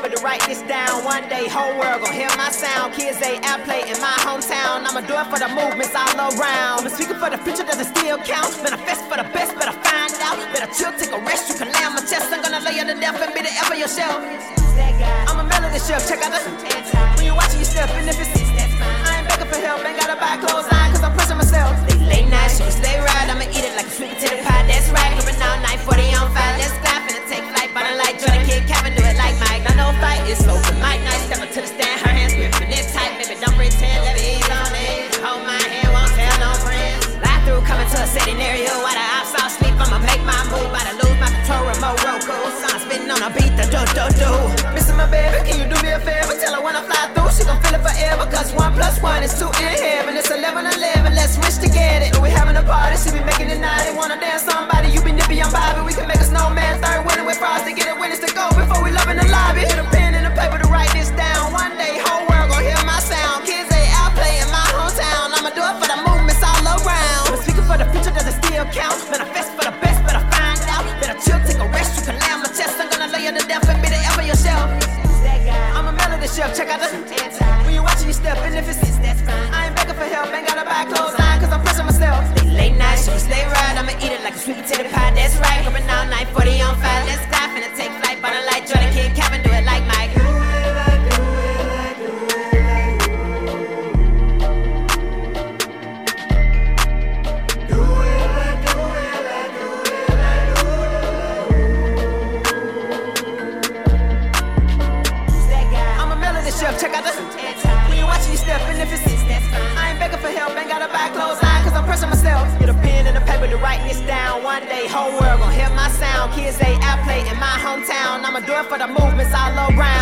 paper to write this down. One day, whole world gon' hear my sound. Kids, they outplay in my hometown. I'ma do it for the movements all around. I'm speaking for the future, does it still count? Manifest for the best, better find out. Better chill, take a rest, you can lay on my chest. I'm gonna lay you to death and be the ever yourself. I'm a melody chef, check out the when you watching your step, and if it's I ain't begging for help, ain't gotta buy clothes on, cause I'm pressing myself. They late night, so stay right, I'ma eat it like a sweet potato pie, that's right. Living all night, 40 on 5, let's fly, finna take flight, by the light, Jordan Kid, Kevin, do it like Mike. No fight, it's open mic night, step up to the stand, her hands gripping it tight, baby, don't pretend, let me ease on it. Hold my hand, won't tell no friends. Lie through, coming to a setting area, while the ops all sleep, I'ma make my move, about to lose my control, remote Roku, son spitting on a beat, the do. Missing my baby, can you do me a favor? Tell her when I fly through, she gon' feel it forever, cause 1 + 1 is 2 in heaven, it's 11, let's wish to get it. We having a party, she be making it naughty, wanna dance somebody, you be nippy, I'm Bobby, we can make a snowman, third winner with frost to get a witness to go before we love in the lobby. Hit a pen and a paper to write this down, one day, whole world gon' hear my sound, kids they outplay in my hometown, I'ma do it for the movements all around. I'm speaking for the future, does it still count? Manifest for the best, better find out, better chill, take a rest, you can lay on my chest, I'm gonna lay you to death and be the ever yourself. I'm a melody chef, check out the when you watching your step, and if it's I ain't begging for help, ain't gotta buy clothes on, cause I'm pressing myself. They late night, so stay right, I'ma eat it like a sweet potato pie, that's right. Living all night, 40 on 5, let's fly, finna take flight, by the light, Jordan Kid, Kevin, do it like Mike. Chef, check out the when you watching your step, and if it's I ain't begging for help, ain't gotta buy clothes on, cause I'm pressing myself. Get a pen and a paper to write this down. One day, whole world gon' hear my sound. Kids they outplay in my hometown. I'ma do it for the movements all around.